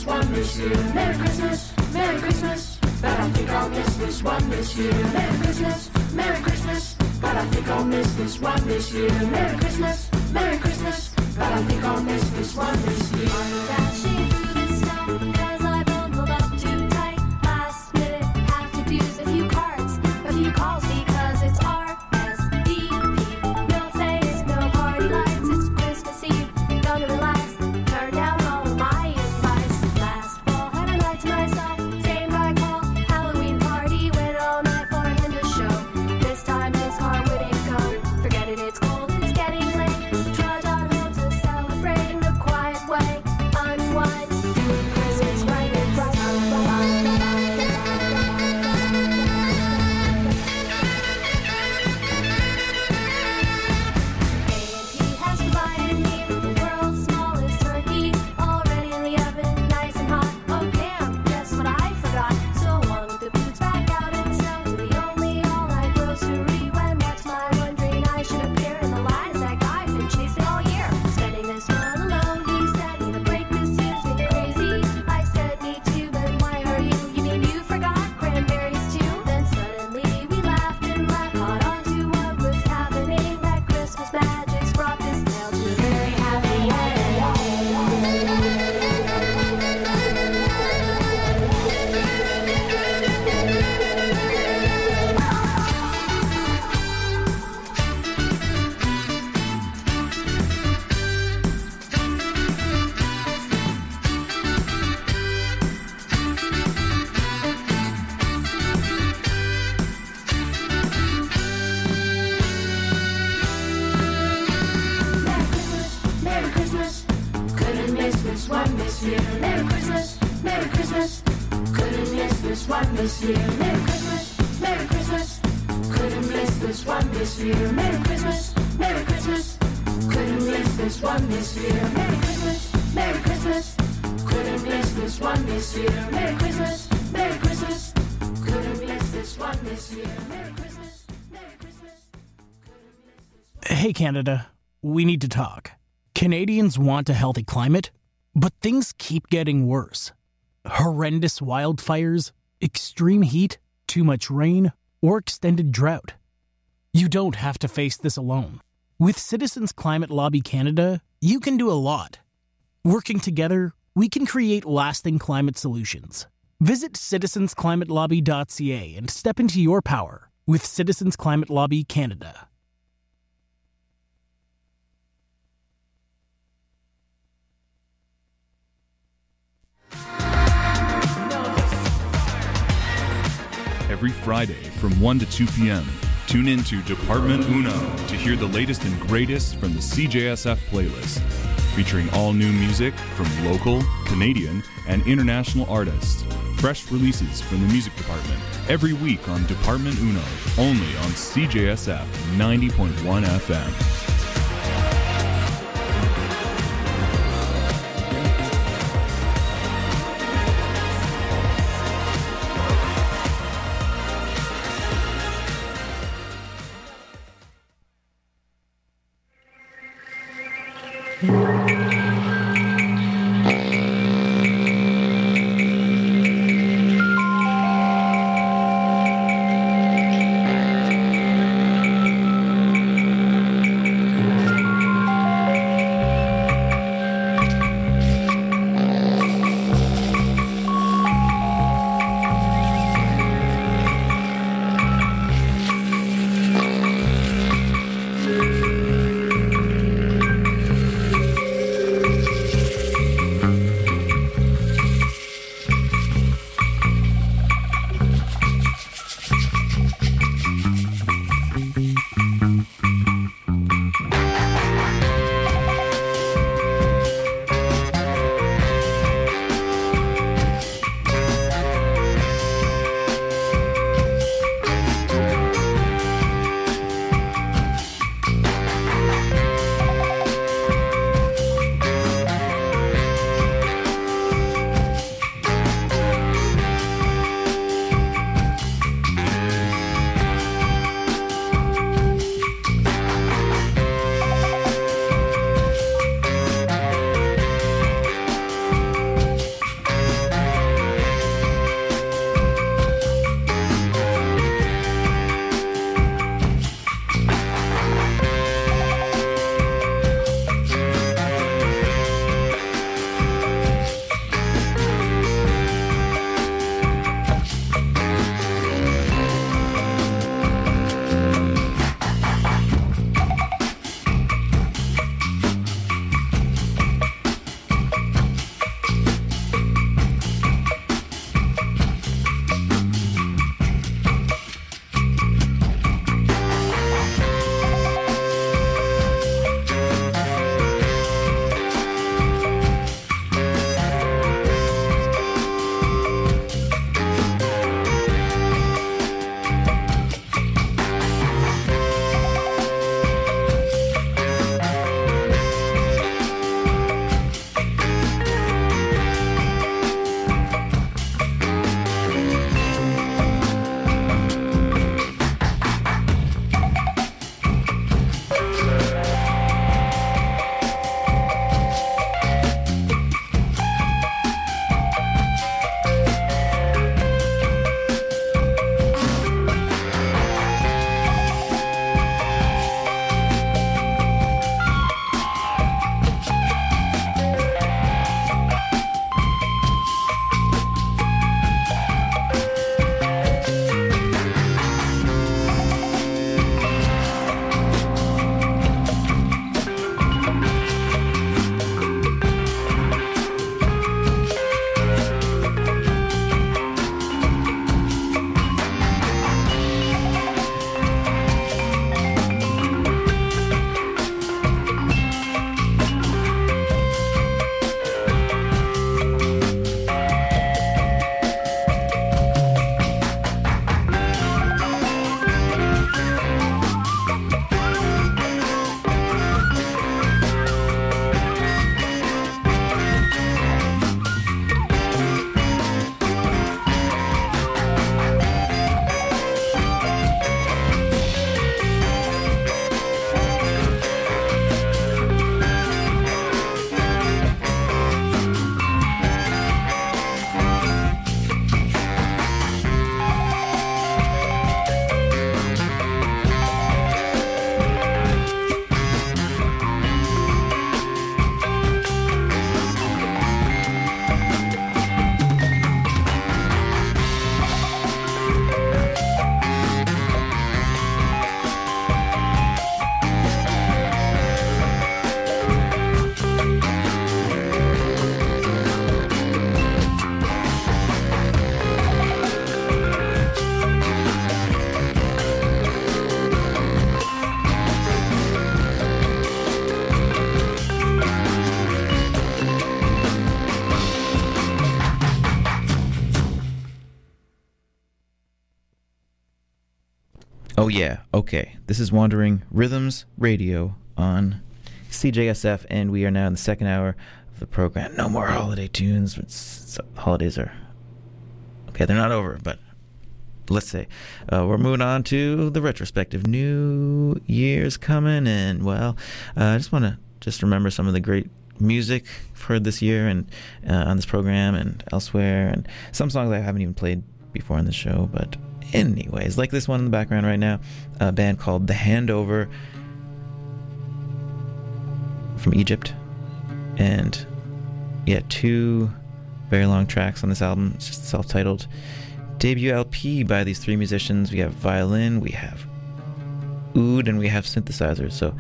one this year. Merry Christmas, Merry Christmas, but I think I'll miss this one this year. Merry Christmas, Merry Christmas, but I think I'll miss this one this year. Merry Christmas, Merry Christmas, but I think I'll miss this one this year. I'm dashing through the snow, 'cause I bundled up too tight. Last minute, have to use a few cards, a few calls, because it's RSVP. No face, no party lights, it's Christmas Eve. Gonna relax, turn down all of my advice. Last fall, had a night to myself, same guy call. Halloween party, went all night for him to show. This time his car wouldn't go. Forget it, it's cold, it's getting late. Trudge on home to celebrate in a quiet way. Unwind, do Christmas right this time. A&P has provided me the world's smallest turkey, already in the oven, nice and hot. Oh damn, guess what I forgot? So long with the boots back out in the snow to the only all-night grocery. When what's my wondering I should appear in the lines that I've been chasing all year. Spending this one alone, he said, need a break, this year's been crazy. I said, me too, but why are you? You mean you forgot cranberries too? Then suddenly we laughed and laughed, caught on to what was happening. That Christmas magic's brought this tale to a very happy end. Merry Christmas, Merry Christmas, couldn't miss this one this year. Merry Christmas, Merry Christmas, couldn't miss this one this year. Merry Christmas, Merry Christmas, couldn't miss this one this year. Merry Christmas, Merry Christmas, couldn't miss this one this year. Merry Christmas, Merry Christmas, couldn't miss this one this year. Merry Christmas, Merry Christmas, couldn't miss this one this year. Merry Christmas, Merry Christmas, couldn't miss this one. Hey Canada, we need to talk. Canadians want a healthy climate, but things keep getting worse. Horrendous wildfires, extreme heat, too much rain, or extended drought. You don't have to face this alone. With Citizens Climate Lobby Canada, you can do a lot. Working together, we can create lasting climate solutions. Visit citizensclimatelobby.ca and step into your power with Citizens Climate Lobby Canada. Every Friday from 1 to 2 p.m., tune in to Department Uno to hear the latest and greatest from the CJSF playlist, featuring all new music from local, Canadian, and international artists. Fresh releases from the music department every week on Department Uno, only on CJSF 90.1 FM. Oh yeah, okay. This is Wandering Rhythms Radio on CJSF, and we are now in the second hour of the program. No more holiday tunes. Holidays are... Okay, they're not over, but let's say. We're moving on to the retrospective. New Year's coming, and, well, I just want to remember some of the great music I've heard this year and on this program and elsewhere, and some songs I haven't even played before on the show, but... Anyways, like this one in the background right now, a band called The Handover from Egypt. And yeah, 2 very long tracks on this album. It's just self-titled debut LP by these 3 musicians. We have violin, we have oud, and we have synthesizers. So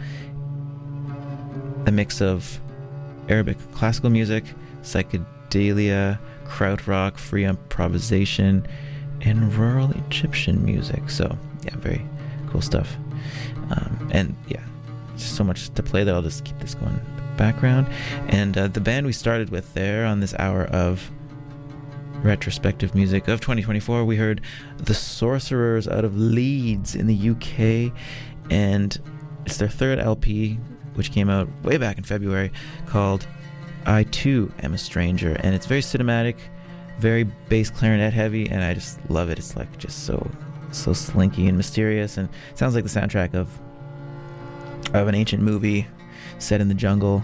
a mix of Arabic classical music, psychedelia, krautrock, free improvisation, and rural Egyptian music. So yeah, very cool stuff. And yeah, just so much to play that I'll just keep this going in the background. And the band we started with there on this hour of retrospective music of 2024, we heard The Sorcerers out of Leeds in the UK, and it's their 3rd LP, which came out way back in February, called I Too Am a Stranger, and it's very cinematic, very bass clarinet heavy, and I just love it. It's like just so slinky and mysterious, and it sounds like the soundtrack of an ancient movie set in the jungle.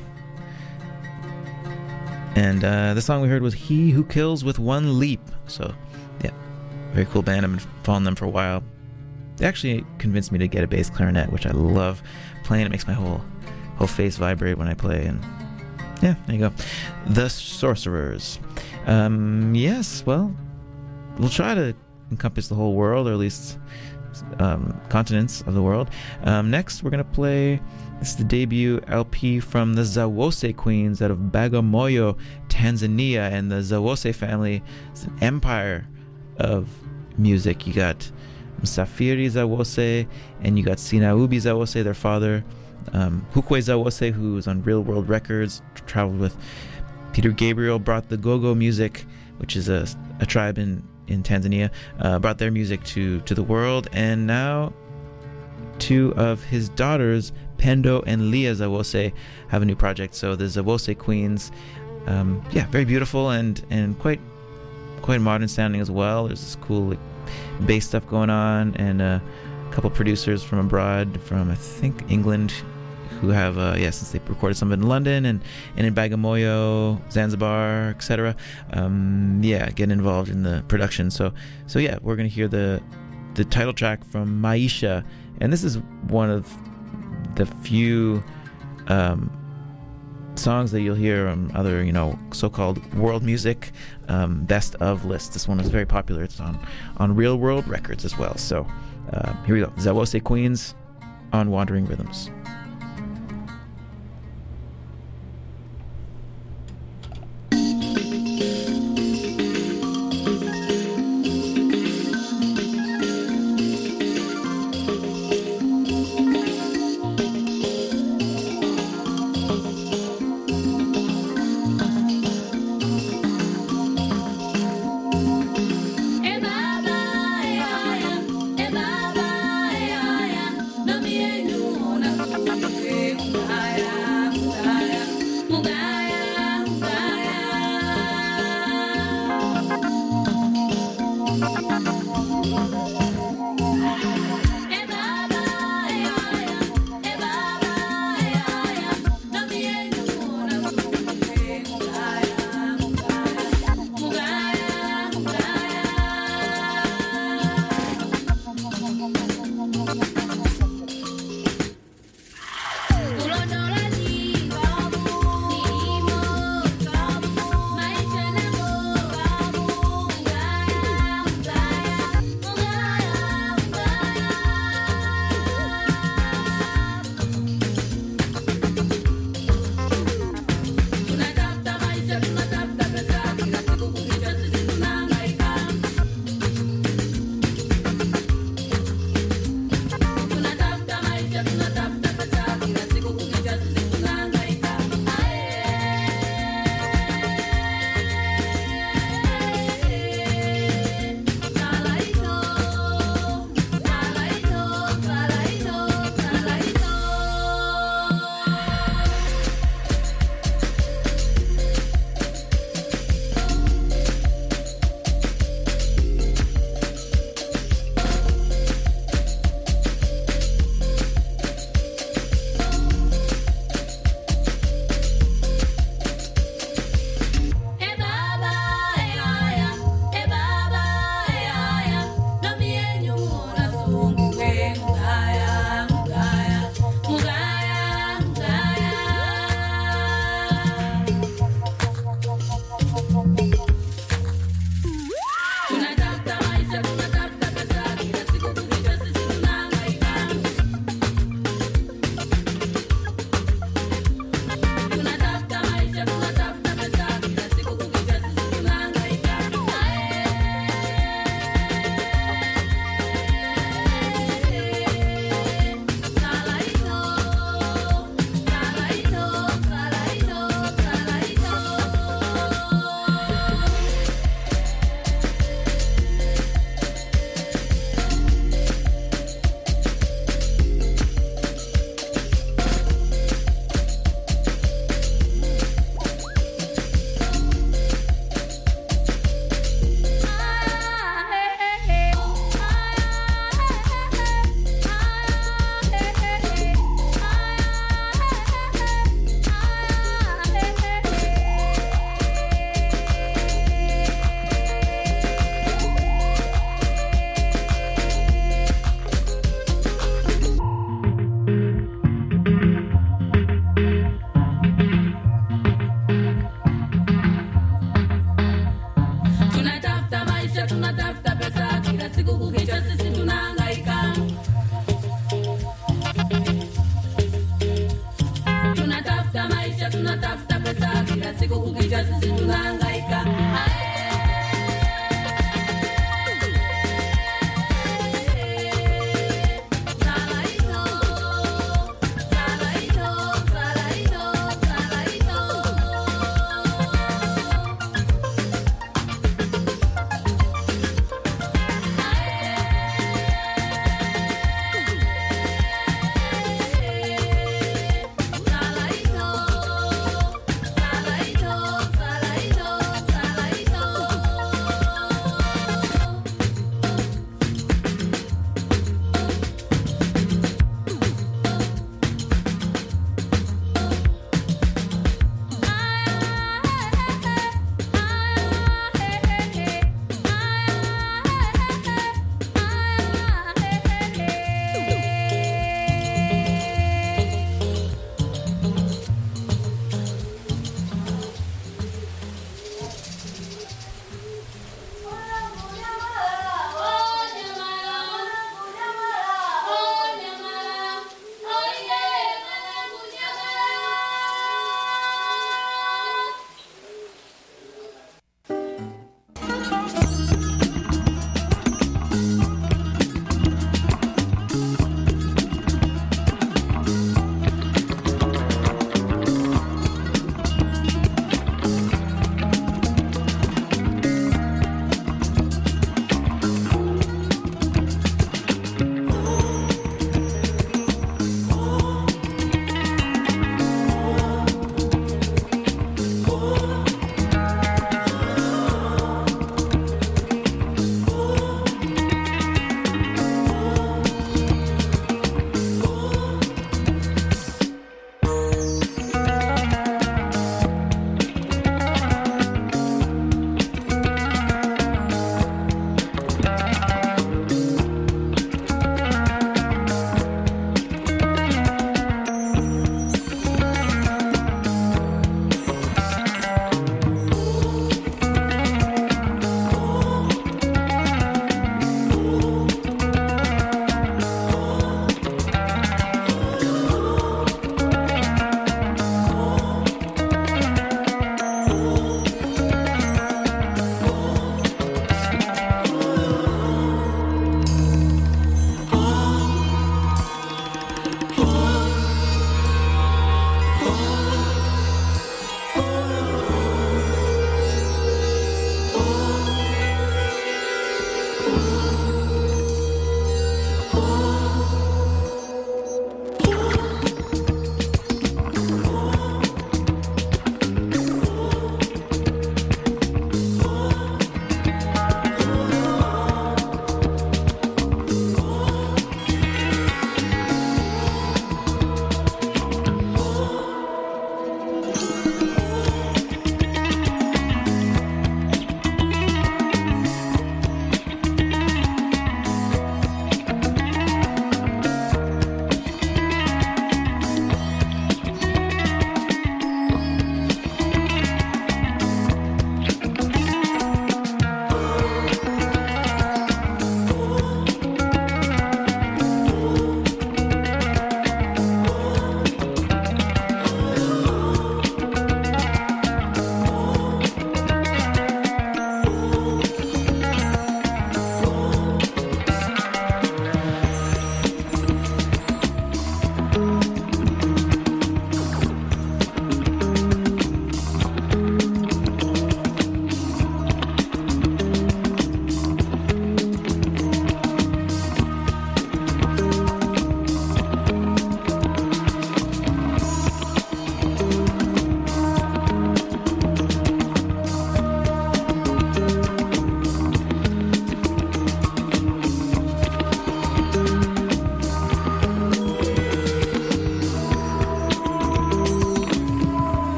And the song we heard was He Who Kills with One Leap. So yeah, very cool band. I've been following them for a while. They actually convinced me to get a bass clarinet, which I love playing. It makes my whole face vibrate when I play, and yeah, there you go. The Sorcerers. Yes, well, we'll try to encompass the whole world, or at least continents of the world. Next, we're going to play, this is the debut LP from the Zawose Queens out of Bagamoyo, Tanzania. And the Zawose family is an empire of music. You got Msafiri Zawose, and you got Sinaubi Zawose, their father. Hukwe Zawose, who's on Real World Records, traveled with Peter Gabriel, brought the Gogo music, which is a tribe in Tanzania, brought their music to the world. And now 2 of his daughters, Pendo and Leah Zawose, have a new project. So the Zawose Queens, very beautiful and quite modern sounding as well. There's this cool like bass stuff going on, and a couple producers from abroad, from I think England, who have since they recorded some of it in London and in Bagamoyo, Zanzibar, etc. Getting involved in the production. So yeah, we're gonna hear the title track from Maisha, and this is one of the few songs that you'll hear on other so-called world music best of lists. This one is very popular. It's on Real World Records as well. So here we go. Zawose Queens on Wandering Rhythms. E baba, no me siku kukicha sisi tunahangaika. Salaito,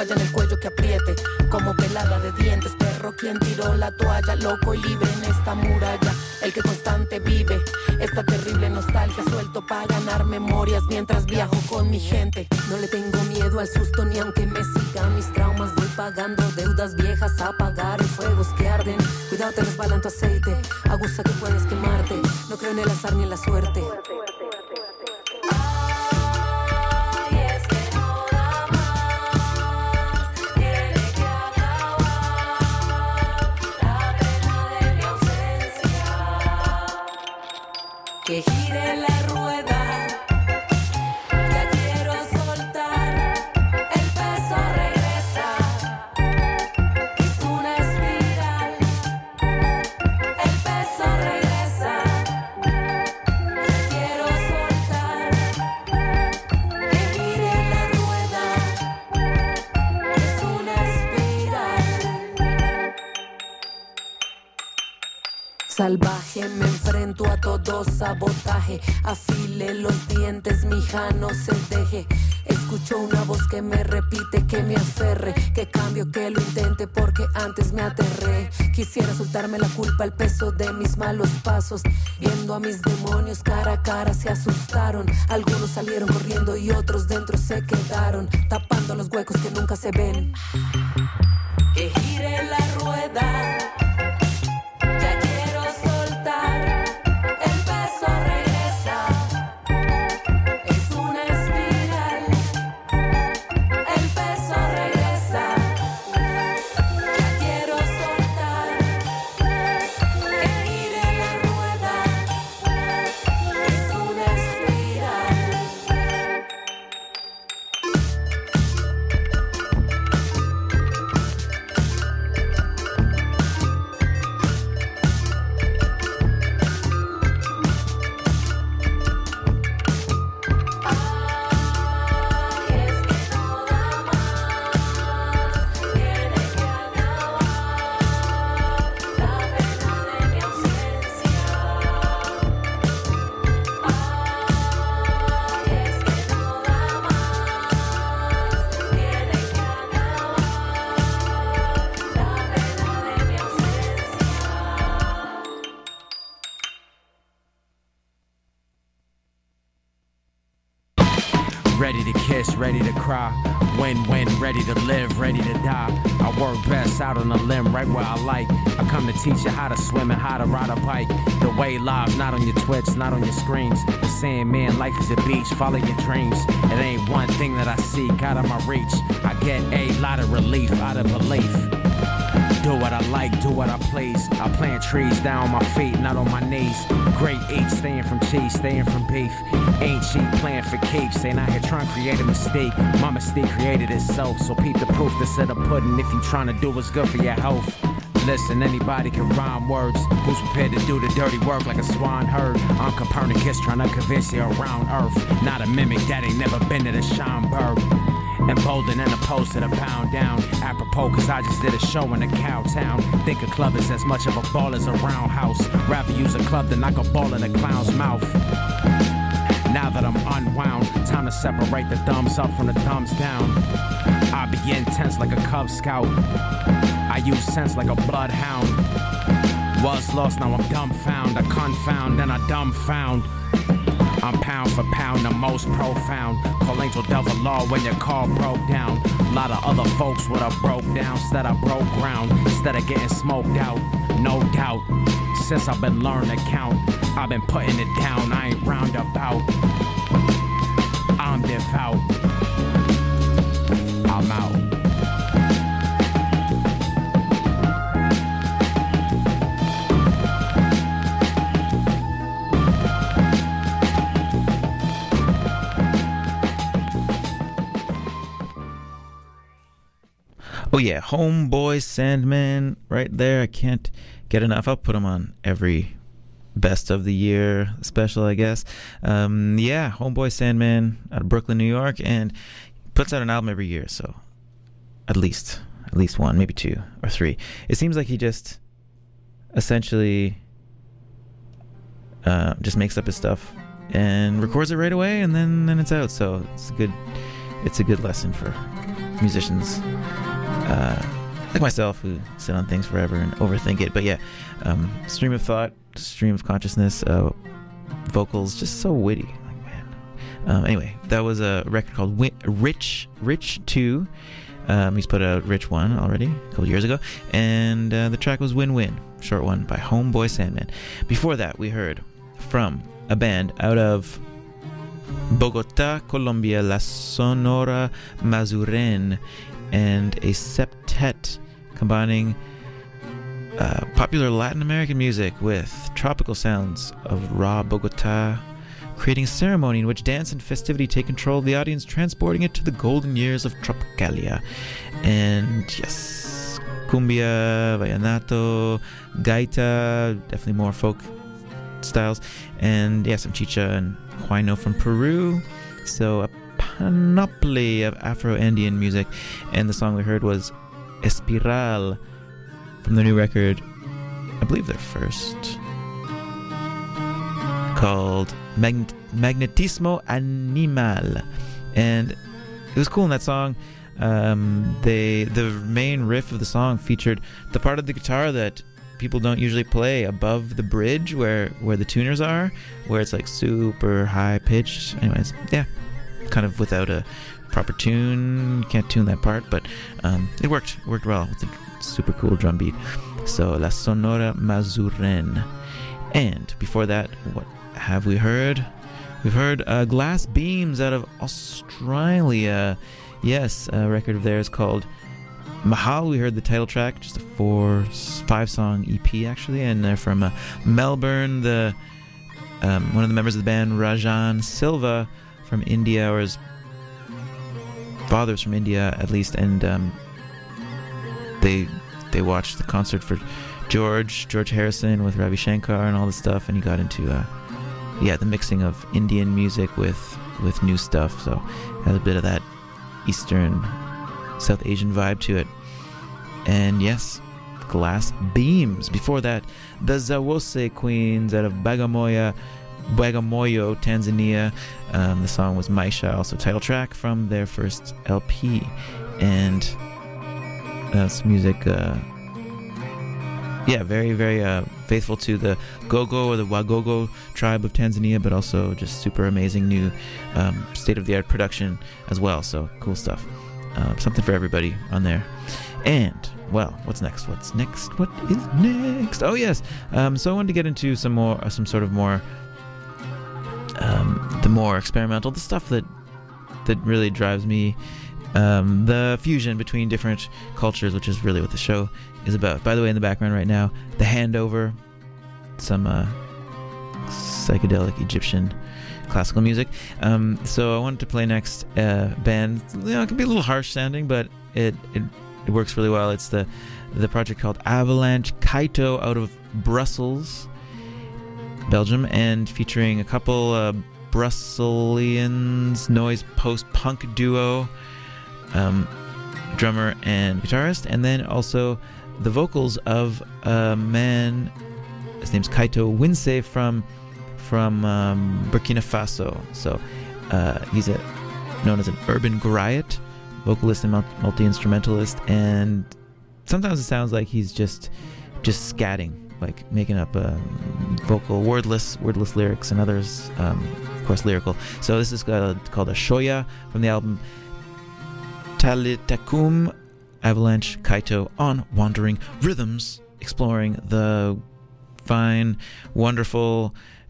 toalla en el cuello que apriete, como pelada de dientes. Perro quien tiró la toalla, loco y libre en esta muralla. El que constante vive esta terrible nostalgia, suelto para ganar memorias mientras viajo con mi gente. No le tengo miedo al susto ni aunque me sigan mis traumas. Voy pagando deudas viejas a pagar y fuegos que arden. Cuidado, te resbalan tu aceite, aguza que puedes quemarte. No creo en el azar ni en la suerte. Que gire la rueda, ya quiero soltar, el peso regresa, es una espiral, el peso regresa, ya quiero soltar, que gire la rueda, es una espiral. Salvaje me enfrento a todo sabotaje, afile los dientes, mija, no se deje. Escucho una voz que me repite que me aferre, que cambio, que lo intente porque antes me aterré. Quisiera soltarme la culpa, el peso de mis malos pasos. Viendo a mis demonios cara a cara se asustaron. Algunos salieron corriendo y otros dentro se quedaron, tapando los huecos que nunca se ven. Que gire la rueda, ya quiero soltar, el peso regresa, es una espiral, el peso regresa, ya quiero soltar, que gire la rueda, es una espiral. Ready to kiss, ready to cry. Win-win, ready to live, ready to die. I work best out on a limb, right where I like. I come to teach you how to swim and how to ride a bike. The way live, not on your Twitch, not on your screens. The saying, man, life is a beach, follow your dreams. It ain't one thing that I seek out of my reach. I get a lot of relief out of belief. Do what I like, do what I please. I plant trees down on my feet, not on my knees. Great eat, staying from cheese, staying from beef. Ain't cheap, playing for keeps. Ain't out here trying to create a mistake. My mistake created itself, so peep the proof that's in the pudding. If you trying to do what's good for your health. Listen, anybody can rhyme words. Who's prepared to do the dirty work like a swan herd? I'm Copernicus trying to convince you around Earth. Not a mimic that ain't never been to the Schomburg. Emboldened and opposed to the pound down. Apropos, cause I just did a show in a cow town. Think a club is as much of a ball as a roundhouse. Rather use a club than knock a ball in a clown's mouth. Now that I'm unwound, time to separate the thumbs up from the thumbs down. I be intense like a Cub Scout. I use sense like a bloodhound. Was lost, now I'm dumbfound. I confound and I dumbfound. I'm pound for pound, the most profound. Call Angel Devil Law when your car broke down. A lot of other folks would have broke down. Instead I broke ground. Instead of getting smoked out, no doubt. Since I've been learning to count, I've been putting it down. I ain't roundabout. I'm devout. I'm out. Oh yeah, Homeboy Sandman right there. I can't get enough. I'll put him on every best of the year special, I guess. Yeah, Homeboy Sandman out of Brooklyn, New York, and puts out an album every year, so at least one, maybe two or three. It seems like he just essentially just makes up his stuff and records it right away, and then it's out. So it's a good lesson for musicians like myself who sit on things forever and overthink it. But yeah, stream of thought, stream of consciousness, vocals just so witty. Like, man. Anyway, that was a record called Rich 2. He's put out Rich 1 already a couple years ago, and the track was Win Win, short one, by Homeboy Sandman. Before that, we heard from a band out of Bogota, Colombia, La Sonora Mazuren, and a septet combining popular Latin American music with tropical sounds of raw Bogota, creating a ceremony in which dance and festivity take control of the audience, transporting it to the golden years of Tropicalia. And yes, cumbia, vallenato, gaita, definitely more folk styles, and yeah, some chicha and huayno from Peru. So a panoply of Afro-Andean music, and the song we heard was Espiral from the new record, I believe their first, called Magnetismo Animal. And it was cool in that song. The main riff of the song featured the part of the guitar that people don't usually play above the bridge where the tuners are, where it's like super high pitched. Anyways, yeah, kind of without a proper tune, can't tune that part, but it worked well with the super cool drum beat. So La Sonora Mazuren. And before that, what have we heard? We've heard Glass Beams out of Australia. Yes, a record of theirs called Mahal. We heard the title track, just a 4-5 song EP actually, and they're from Melbourne. The one of the members of the band, Rajan Silva, from India, or his father's from India at least, and they watched the concert for George Harrison with Ravi Shankar and all this stuff, and he got into the mixing of Indian music with new stuff, so has a bit of that Eastern South Asian vibe to it. And yes, Glass Beams. Before that, the Zawose Queens out of Bagamoyo, Tanzania. The song was Maisha, also title track from their first LP. And that's music, very, very faithful to the Gogo or the Wagogo tribe of Tanzania, but also just super amazing new state-of-the-art production as well. So cool stuff. Something for everybody on there. And, well, what's next? What is next? Oh, yes. So I wanted to get into some sort of more, the more experimental, the stuff that really drives me, the fusion between different cultures, which is really what the show is about. By the way, in the background right now, The Handover, some psychedelic Egyptian classical music. So I wanted to play next band. It can be a little harsh sounding, but it works really well. It's the project called Avalanche Kaito out of Brussels, Belgium, and featuring a couple Brusselians noise post-punk duo, drummer and guitarist, and then also the vocals of a man, his name's Kaito Winsei from Burkina Faso. So he's known as an urban griot, vocalist and multi-instrumentalist, and sometimes it sounds like he's just scatting, like making up vocal wordless lyrics, and others of course lyrical. So this is called a Shoya from the album Talitakum, Avalanche Kaito on Wandering Rhythms, exploring the fine, wonderful